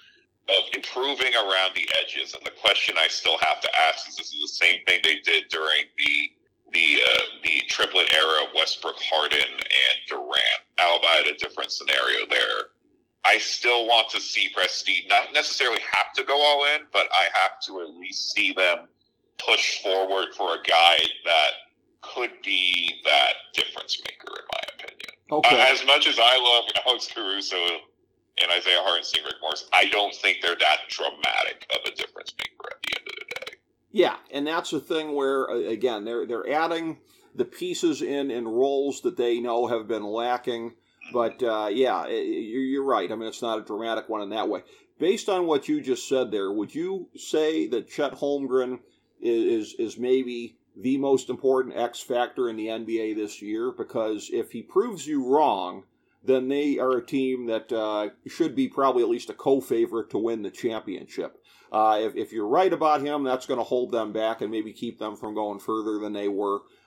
of improving around the edges, and the question I still have to ask is, this is the same thing they did during the the uh, the triplet era of Westbrook, Harden, and Durant, albeit a different scenario there. I still want to see Presti not necessarily have to go all in, but I have to at least see them push forward for a guy that could be that difference maker, in my opinion. Okay. Uh, as much as I love Alex Caruso and Isaiah Hartenstein, Rick Morris, I don't think they're that dramatic of a difference maker at the end of the day. Yeah, and that's the thing where, again, they're they're adding the pieces in in roles that they know have been lacking. But, uh, yeah, you're right. I mean, it's not a dramatic one in that way. Based on what you just said there, would you say that Chet Holmgren is is maybe the most important X factor in the N B A this year? Because if he proves you wrong, then they are a team that uh, should be probably at least a co-favorite to win the championship. Uh, if, if you're right about him, that's going to hold them back and maybe keep them from going further than they were.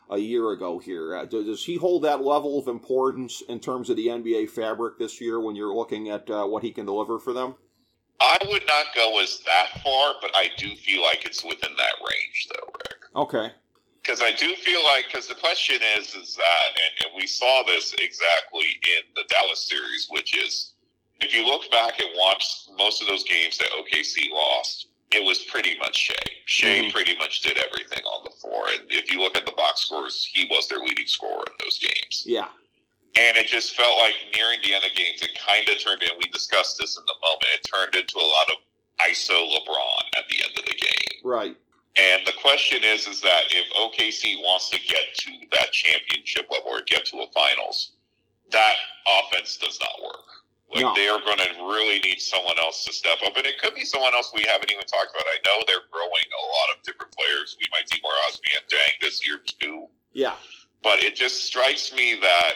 a year ago here. Uh, does he hold that level of importance in terms of the N B A fabric this year when you're looking at uh, what he can deliver for them? I would not go as that far, but I do feel like it's within that range, though, Rick. Okay. Because I do feel like, because the question is, is that, and, and we saw this exactly in the Dallas series, which is, if you look back and watch most of those games that O K C lost, it was pretty much Shea. Shea mm-hmm. pretty much did everything on the floor. And if you look at the box scores, he was their leading scorer in those games. Yeah. And it just felt like nearing the end of games, it kind of turned in, we discussed this in the moment, it turned into a lot of I S O LeBron at the end of the game. Right. And the question is, is that if O K C wants to get to that championship level or get to a finals, that offense does not work. Like, no. They are going to really need someone else to step up. And it could be someone else we haven't even talked about. I know they're growing a lot of different players. We might see more Osby and Dang this year, too. Yeah. But it just strikes me that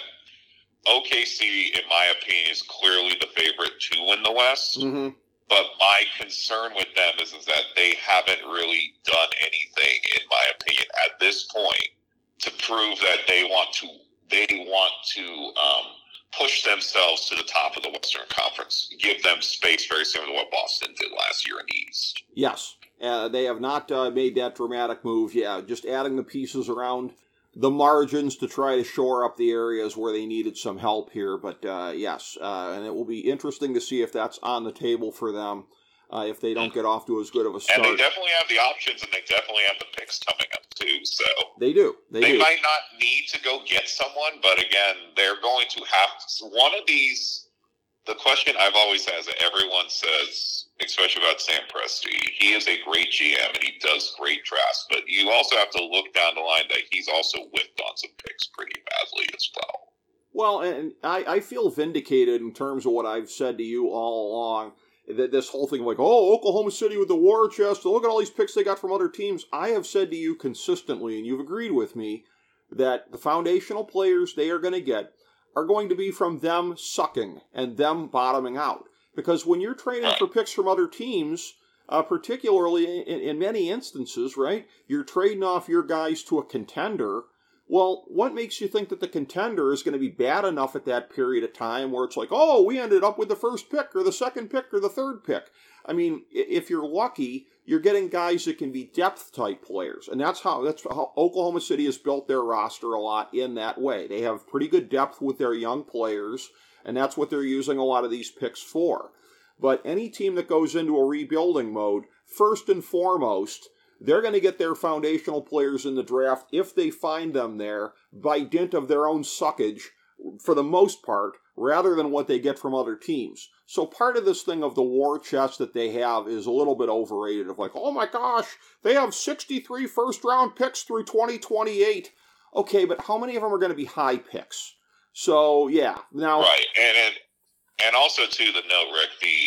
O K C, in my opinion, is clearly the favorite to win the West. Mm-hmm. But my concern with them is, is that they haven't really done anything, in my opinion, at this point to prove that they want to they want to um, push themselves to the top of the Western Conference, give them space very similar to what Boston did last year in the East. Yes, uh, they have not uh, made that dramatic move. Yeah, just adding the pieces around the margins to try to shore up the areas where they needed some help here. But uh, yes, uh, and it will be interesting to see if that's on the table for them uh, if they don't get off to as good of a start. And they definitely have the options, and they definitely have the picks coming up too. So they do. They, they do. might not need to go get someone, but again, they're going to have to. One of these. The question I've always had is that everyone says, especially about Sam Presti, he is a great G M and he does great drafts, but you also have to look down the line that he's also whiffed on some picks pretty badly as well. Well, and I, I feel vindicated in terms of what I've said to you all along, that this whole thing like, oh, Oklahoma City with the war chest, look at all these picks they got from other teams. I have said to you consistently, and you've agreed with me, that the foundational players they are going to get are going to be from them sucking and them bottoming out. Because when you're trading for picks from other teams, uh, particularly in, in many instances, right, you're trading off your guys to a contender. Well, what makes you think that the contender is going to be bad enough at that period of time where it's like, oh, we ended up with the first pick or the second pick or the third pick? I mean, if you're lucky, you're getting guys that can be depth-type players. And that's how that's how Oklahoma City has built their roster a lot in that way. They have pretty good depth with their young players, and that's what they're using a lot of these picks for. But any team that goes into a rebuilding mode, first and foremost, they're going to get their foundational players in the draft, if they find them there, by dint of their own suckage, for the most part, rather than what they get from other teams. So part of this thing of the war chest that they have is a little bit overrated, of like, oh my gosh, they have sixty-three first-round picks through twenty twenty-eight. Okay, but how many of them are going to be high picks? So, yeah. Now, right, and and, and also, too, the note, Rick, the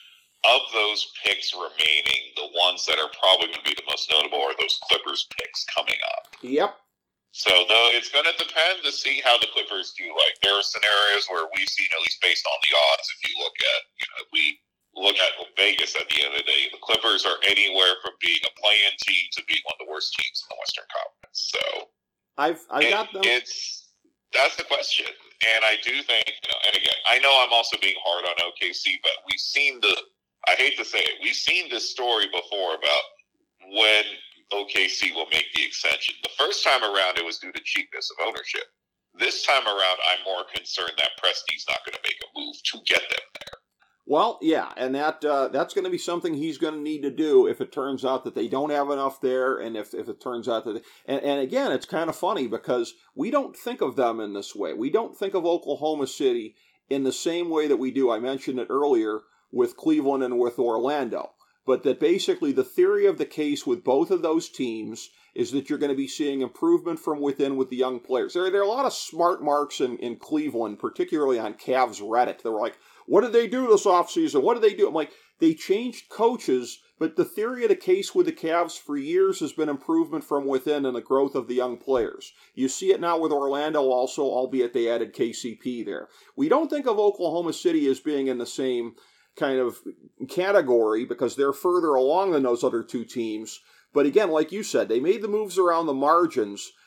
of those picks remaining, the ones that are probably going to be the most notable are those Clippers picks coming up. Yep. So, though, it's going to depend to see how the Clippers do. Like, there are scenarios where we've seen, at least based on the odds, if you look at, you know, if we look at Vegas at the end of the day, the Clippers are anywhere from being a play-in team to being one of the worst teams in the Western Conference. So, I've I got them. It's that's the question, and I do think, you know, and again, I know I'm also being hard on O K C, but we've seen the. I hate to say it, we've seen this story before about when O K C will make the extension. The first time around, it was due to cheapness of ownership. This time around, I'm more concerned that Presti's not going to make a move to get them there. Well, yeah, and that uh, that's going to be something he's going to need to do if it turns out that they don't have enough there, and if, if it turns out that... They, and, and again, it's kind of funny because we don't think of them in this way. We don't think of Oklahoma City in the same way that we do, I mentioned it earlier, with Cleveland and with Orlando. But that basically the theory of the case with both of those teams is that you're going to be seeing improvement from within with the young players. There, there are a lot of smart marks in, in Cleveland, particularly on Cavs Reddit. They were like, what did they do this offseason? What did they do? I'm like, they changed coaches, but the theory of the case with the Cavs for years has been improvement from within and the growth of the young players. You see it now with Orlando also, albeit they added K C P there. We don't think of Oklahoma City as being in the same kind of category because they're further along than those other two teams. But again, like you said, they made the moves around the margins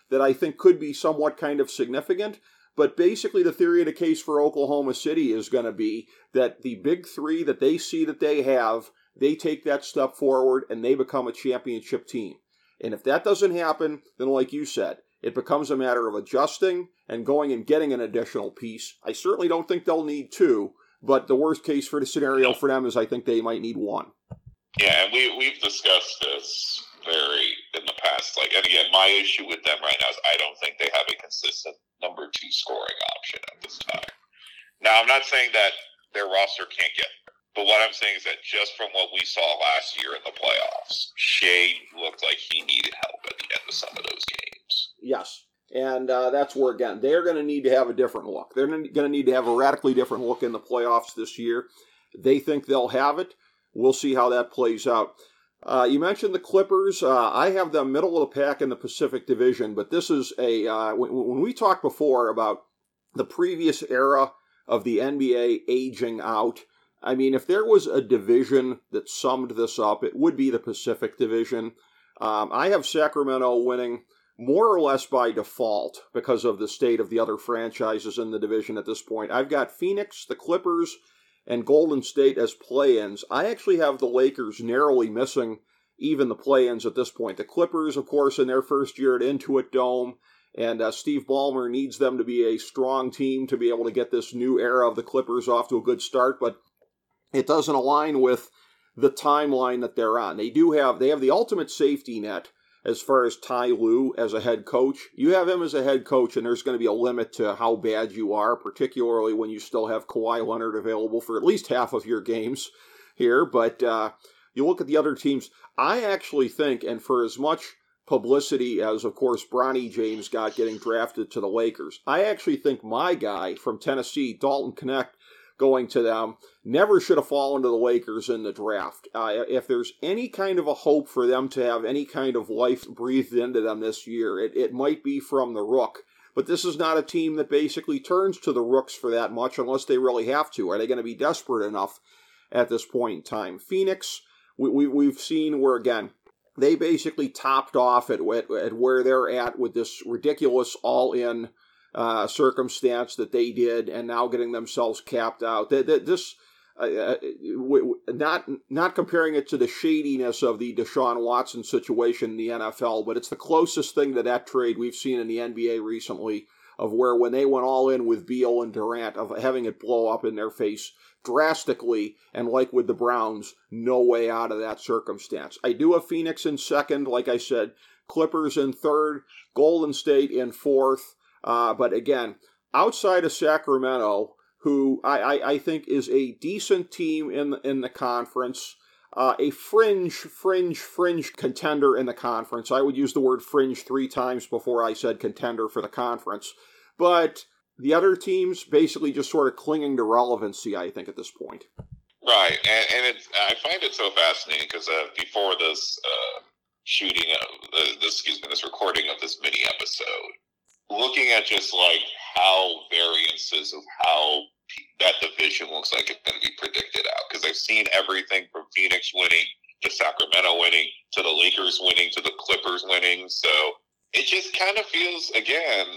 that I think could be somewhat kind of significant. But basically the theory of the case for Oklahoma City is going to be that the big three that they see that they have, they take that step forward and they become a championship team. And if that doesn't happen, then like you said, it becomes a matter of adjusting and going and getting an additional piece. I certainly don't think they'll need two, but the worst case for the scenario for them is I think they might need one. Yeah, and we, we've discussed this very in the past. Like, and again, my issue with them right now is I don't think they have a consistent number two scoring option at this time. Now, I'm not saying that their roster can't get there, but what I'm saying is that just from what we saw last year in the playoffs, Shea looked like he needed help at the end of some of those games. Yes, and uh, that's where, again, they're going to need to have a different look. They're going to need to have a radically different look in the playoffs this year. They think they'll have it. We'll see how that plays out. Uh, you mentioned the Clippers. Uh, I have them middle of the pack in the Pacific Division, but this is a, uh, when, when we talked before about the previous era of the N B A aging out, I mean, if there was a division that summed this up, it would be the Pacific Division. Um, I have Sacramento winning more or less by default because of the state of the other franchises in the division at this point. I've got Phoenix, the Clippers, and Golden State as play-ins. I actually have the Lakers narrowly missing even the play-ins at this point. The Clippers, of course, in their first year at Intuit Dome, and uh, Steve Ballmer needs them to be a strong team to be able to get this new era of the Clippers off to a good start, but it doesn't align with the timeline that they're on. They do have, they have the ultimate safety net as far as Ty Lue as a head coach. You have him as a head coach, and there's going to be a limit to how bad you are, particularly when you still have Kawhi Leonard available for at least half of your games here. But uh, you look at the other teams, I actually think, and for as much publicity as, of course, Bronny James got getting drafted to the Lakers, I actually think my guy from Tennessee, Dalton Knecht, going to them, never should have fallen to the Lakers in the draft. Uh, if there's any kind of a hope for them to have any kind of life breathed into them this year, it, it might be from the Rook. But this is not a team that basically turns to the Rooks for that much unless they really have to. Are they going to be desperate enough at this point in time? Phoenix, we, we, we've seen where, again, they basically topped off at, at, at where they're at with this ridiculous all-in Uh, circumstance that they did, and now getting themselves capped out. That, that this, uh, w- w- not not comparing it to the shadiness of the Deshaun Watson situation in the N F L, but it's the closest thing to that trade we've seen in the N B A recently, of where when they went all in with Beal and Durant, of having it blow up in their face drastically, and like with the Browns, no way out of that circumstance. I do have Phoenix in second, like I said, Clippers in third, Golden State in fourth. Uh, but again, outside of Sacramento, who I, I, I think is a decent team in the, in the conference, uh, a fringe, fringe, fringe contender in the conference. I would use the word fringe three times before I said contender for the conference. But the other teams basically just sort of clinging to relevancy, I think, at this point. Right, and, and it's, I find it so fascinating because uh, before this uh, shooting of uh, this, excuse me, this recording of this mini episode, looking at just like how variances of how that division looks like it's going to be predicted out. Because I've seen everything from Phoenix winning to Sacramento winning to the Lakers winning to the Clippers winning. So it just kind of feels, again,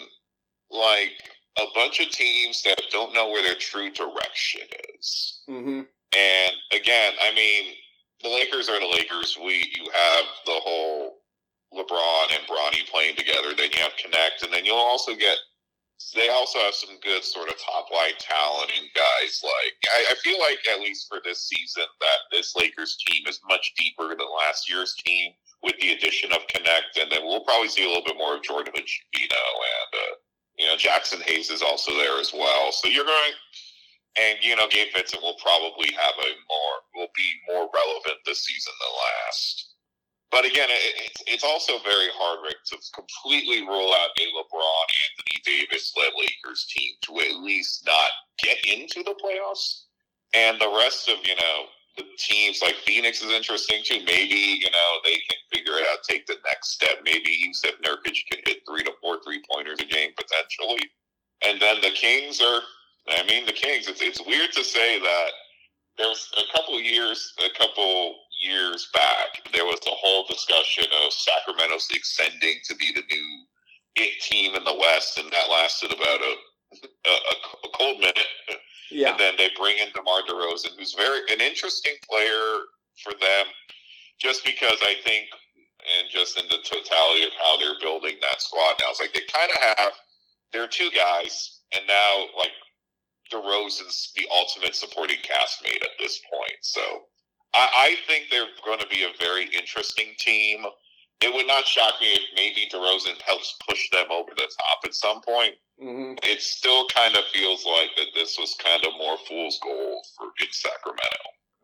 like a bunch of teams that don't know where their true direction is. Mm-hmm. And again, I mean, the Lakers are the Lakers. We You have the whole LeBron and Bronny playing together, then you have Knecht, and then you'll also get, they also have some good sort of top-line talent and guys like, I, I feel like at least for this season that this Lakers team is much deeper than last year's team with the addition of Knecht, and then we'll probably see a little bit more of Jordan Vino, and, uh, you know, Jackson Hayes is also there as well. So you're going, and, you know, Gabe Vincent will probably have a more, will be more relevant this season than last. But again, it, it's it's also very hard, Rick, to completely rule out a LeBron, Anthony Davis-led Lakers team to at least not get into the playoffs. And the rest of, you know, the teams like Phoenix is interesting too. Maybe, you know, they can figure it out, take the next step. Maybe Yusuf Nurkic can hit three to four three-pointers a game potentially. And then the Kings are, I mean, the Kings, it's, it's weird to say that there was a couple of years, a couple years back, there was the whole discussion of Sacramento's ascending to be the new it team in the West, and that lasted about a a, a cold minute. Yeah. And then they bring in DeMar DeRozan, who's very an interesting player for them, just because I think, and just in the totality of how they're building that squad now, it's like they kind of have their two guys, and now like DeRozan's the ultimate supporting castmate at this point. So I, I think they're going to be a very interesting team. It would not shock me if maybe DeRozan helps push them over the top at some point. Mm-hmm. It still kind of feels like that this was kind of more fool's gold for in Sacramento.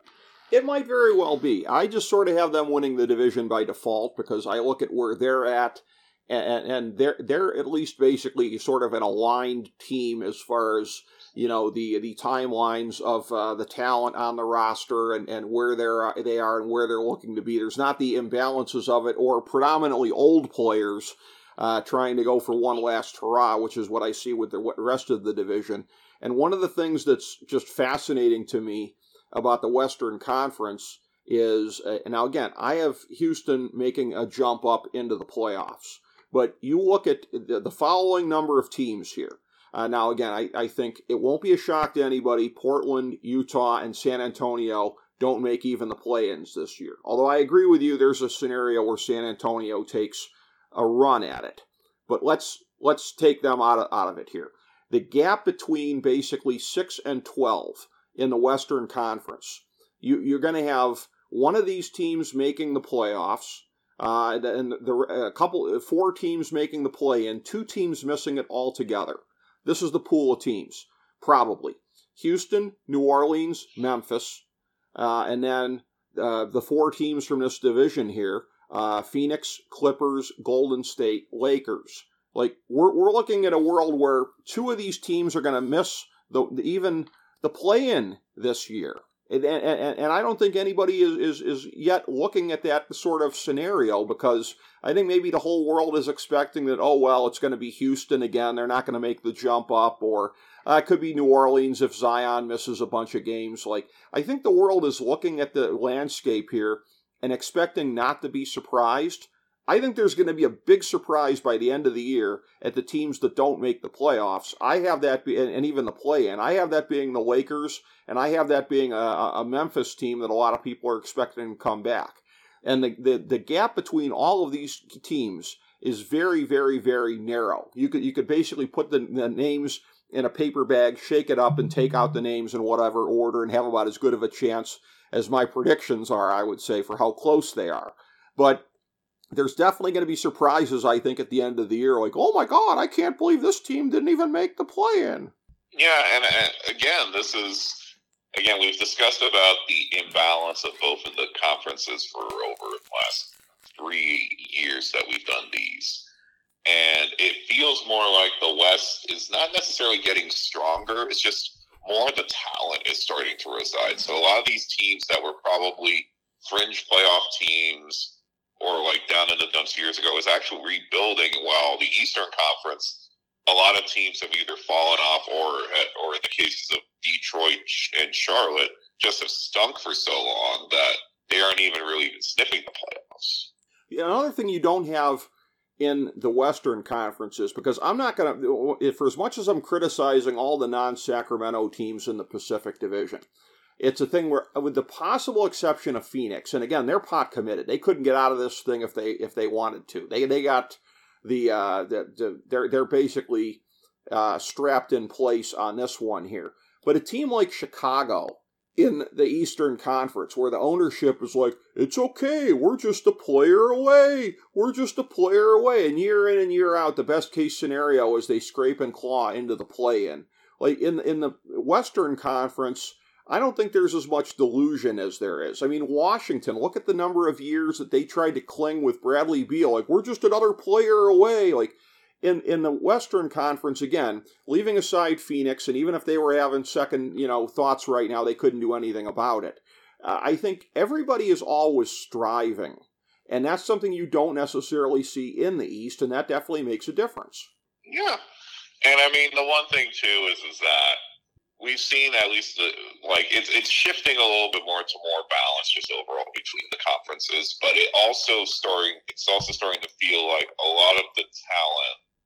It might very well be. I just sort of have them winning the division by default because I look at where they're at, and, and they're they're at least basically sort of an aligned team as far as, you know, the the timelines of uh, the talent on the roster and, and where they're they are and where they're looking to be. There's not the imbalances of it or predominantly old players uh, trying to go for one last hurrah, which is what I see with the rest of the division. And one of the things that's just fascinating to me about the Western Conference is, uh, now again, I have Houston making a jump up into the playoffs, but you look at the, the following number of teams here. Uh, now again, I, I think it won't be a shock to anybody. Portland, Utah, and San Antonio don't make even the play-ins this year. Although I agree with you, there's a scenario where San Antonio takes a run at it. But let's let's take them out of, out of it here. The gap between basically six and twelve in the Western Conference, you, you're going to have one of these teams making the playoffs, uh, and the, a couple, four teams making the play-in, two teams missing it altogether. This is the pool of teams, probably. Houston, New Orleans, Memphis, uh, and then uh, the four teams from this division here, uh, Phoenix, Clippers, Golden State, Lakers. Like, we're we're looking at a world where two of these teams are going to miss the, the even the play-in this year. And, and, and I don't think anybody is, is, is yet looking at that sort of scenario, because I think maybe the whole world is expecting that, oh, well, it's going to be Houston again. They're not going to make the jump up. Or uh, it could be New Orleans if Zion misses a bunch of games. Like, I think the world is looking at the landscape here and expecting not to be surprised. I think there's going to be a big surprise by the end of the year at the teams that don't make the playoffs. I have that, be, and even the play-in. I have that being the Lakers, and I have that being a, a Memphis team that a lot of people are expecting to come back. And the, the, the gap between all of these teams is very, very, very narrow. You could you could basically put the, the names in a paper bag, shake it up, and take out the names in whatever order and have about as good of a chance as my predictions are, I would say, for how close they are. But there's definitely going to be surprises, I think, at the end of the year. Like, oh my God, I can't believe this team didn't even make the play-in. Yeah, and, and again, this is, again, we've discussed about the imbalance of both of the conferences for over the last three years that we've done these. And it feels more like the West is not necessarily getting stronger. It's just more the talent is starting to reside. So a lot of these teams that were probably fringe playoff teams or like down in the dumps years ago is actually rebuilding, while the Eastern Conference, a lot of teams have either fallen off or, or in the cases of Detroit and Charlotte, just have stunk for so long that they aren't even really even sniffing the playoffs. Yeah, another thing you don't have in the Western Conference is, because I'm not going to, for as much as I'm criticizing all the non-Sacramento teams in the Pacific Division, it's a thing where, with the possible exception of Phoenix, and again, they're pot committed. They couldn't get out of this thing if they if they wanted to. They they got the uh the, the they're they're basically uh, strapped in place on this one here. But a team like Chicago in the Eastern Conference, where the ownership is like, it's okay, we're just a player away, we're just a player away, and year in and year out, the best case scenario is they scrape and claw into the play-in. Like in in the Western Conference, I don't think there's as much delusion as there is. I mean, Washington, look at the number of years that they tried to cling with Bradley Beal. Like, we're just another player away. Like, in, in the Western Conference, again, leaving aside Phoenix, and even if they were having second, you know, thoughts right now, they couldn't do anything about it. Uh, I think everybody is always striving. And that's something you don't necessarily see in the East, and that definitely makes a difference. Yeah. And, I mean, the one thing, too, is, is that we've seen at least, the, like, it's it's shifting a little bit more to more balance just overall between the conferences, but it also starting, it's also starting to feel like a lot of the talent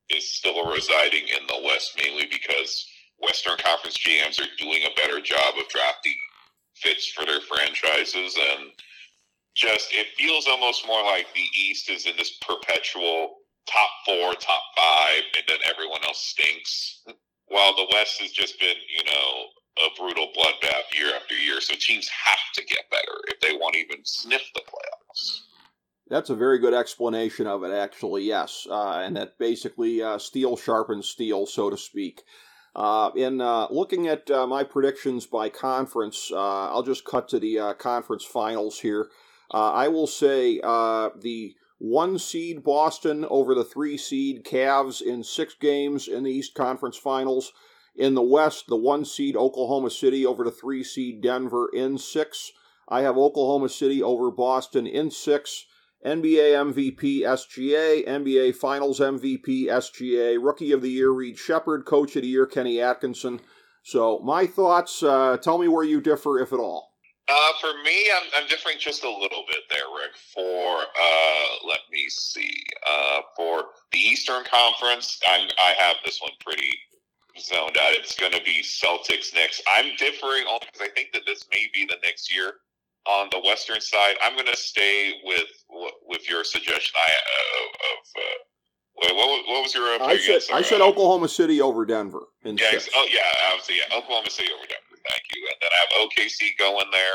is still residing in the West, mainly because Western Conference G Ms are doing a better job of drafting fits for their franchises, and just it feels almost more like the East is in this perpetual top four, top five, and then everyone else stinks, while the West has just been, you know, a brutal bloodbath year after year. So teams have to get better if they want to even sniff the playoffs. That's a very good explanation of it, actually, yes. Uh, and that basically uh, steel sharpens steel, so to speak. Uh, in uh, looking at uh, my predictions by conference, uh, I'll just cut to the uh, conference finals here. Uh, I will say uh, the one seed Boston over the three seed Cavs in six games in the East Conference Finals. In the West, the one seed Oklahoma City over the three seed Denver in six. I have Oklahoma City over Boston in six. N B A M V P S G A, N B A Finals M V P S G A, Rookie of the Year Reed Shepherd, Coach of the Year Kenny Atkinson. So my thoughts, uh, tell me where you differ, if at all. Uh, for me, I'm, I'm differing just a little bit there, Rick. For, uh, let me see, uh, for the Eastern Conference, I'm, I have this one pretty zoned out. It's going to be Celtics Knicks. I'm differing only because I think that this may be the next year. On the Western side, I'm going to stay with with your suggestion. I uh, of uh, wait, what, what was your? Uh, I said I said Oklahoma City over Denver. In yeah, six. oh yeah, obviously yeah, Oklahoma City over Denver. Thank you. And then I have O K C going there.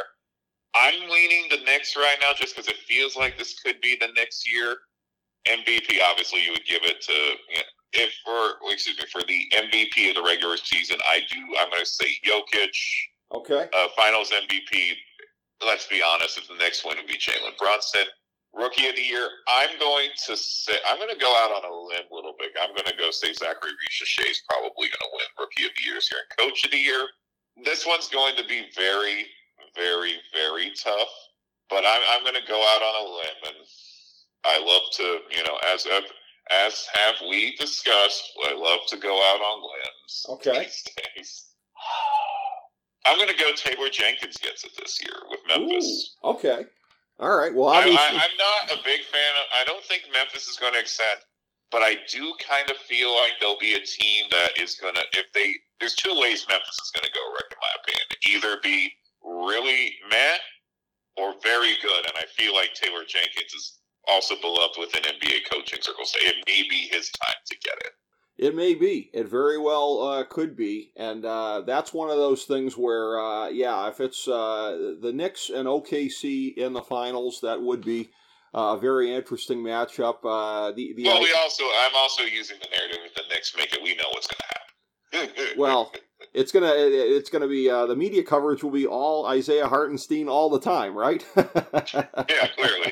I'm leaning the Knicks right now just because it feels like this could be the next year. M V P, obviously, you would give it to you know, if for excuse me for the M V P of the regular season. I do. I'm going to say Jokic. Okay. Uh, finals M V P. Let's be honest, if the next one would be Jalen Brunson. Rookie of the Year, I'm going to say, I'm going to go out on a limb a little bit. I'm going to go say Zachary Richer is probably going to win Rookie of the Year this year. And Coach of the Year, this one's going to be very, very, very tough. But I'm, I'm going to go out on a limb. And I love to, you know, as as have we discussed, I love to go out on limbs Okay. these days. I'm going to go Taylor Jenkins gets it this year with Memphis. Ooh, okay. All right. Well, I, obviously... I, I'm not a big fan of... I don't think Memphis is going to extend, but I do kind of feel like there'll be a team that is going to... If they... There's two ways Memphis is going to go, Rick, in my opinion. Either be really meh or very good, and I feel like Taylor Jenkins is also beloved within N B A coaching circles. So it may be his time to get it. It may be. It very well uh, could be. And uh, that's one of those things where, uh, yeah, if it's uh, the Knicks and O K C in the finals, that would be a very interesting matchup. Uh, the, the well, we also, I'm also using the narrative with the Knicks make it, we know what's going to happen. Well, it's gonna it's gonna be uh, the media coverage will be all Isaiah Hartenstein all the time, right? Yeah, clearly.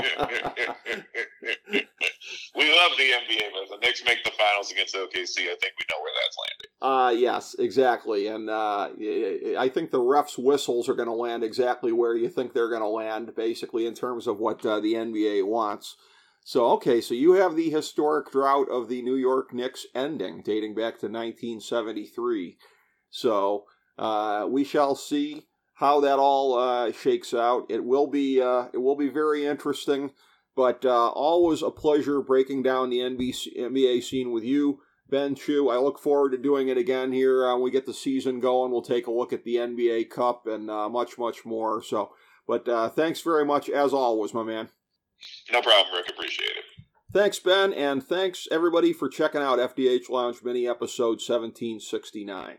We love the N B A, but if the Knicks make the finals against O K C, I think we know where that's landing. Uh, yes, exactly. And uh, I think the refs' whistles are going to land exactly where you think they're going to land, basically, in terms of what uh, the N B A wants. So, okay, so you have the historic drought of the New York Knicks ending, dating back to nineteen seventy-three. So, uh, we shall see how that all uh, shakes out. It will be uh, it will be very interesting, but uh, always a pleasure breaking down the N B A scene with you, Ben Chew. I look forward to doing it again here uh, when we get the season going. We'll take a look at the N B A Cup and uh, much, much more. So, but uh, thanks very much, as always, my man. No problem, Rick. Appreciate it. Thanks, Ben, and thanks, everybody, for checking out F D H Lounge Mini Episode seventeen sixty-nine.